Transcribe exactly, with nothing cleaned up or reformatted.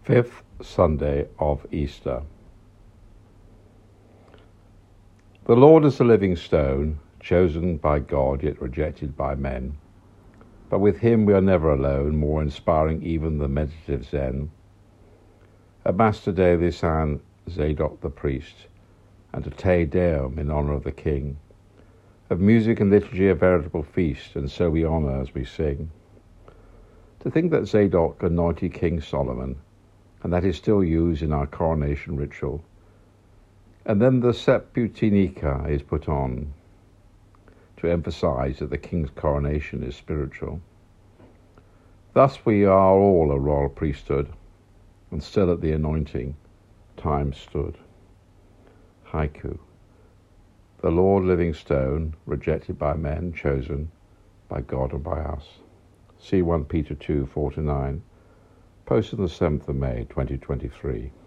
Fifth Sunday of Easter. The Lord is a living stone, chosen by God yet rejected by men. But with him we are never alone, more inspiring even than meditative Zen. A Master Day they sang Zadok the priest, and a Te Deum in honour of the King. Of music and liturgy a veritable feast, and so we honour as we sing. To think that Zadok anointed King Solomon, and that is still used in our coronation ritual. And then the Septuaginta is put on to emphasize that the king's coronation is spiritual. Thus we are all a royal priesthood, and still at the anointing time stood. Haiku. The Lord living stone, rejected by men, chosen by God and by us. See First Peter two, four to nine. Posted on the seventh of May, twenty twenty-three.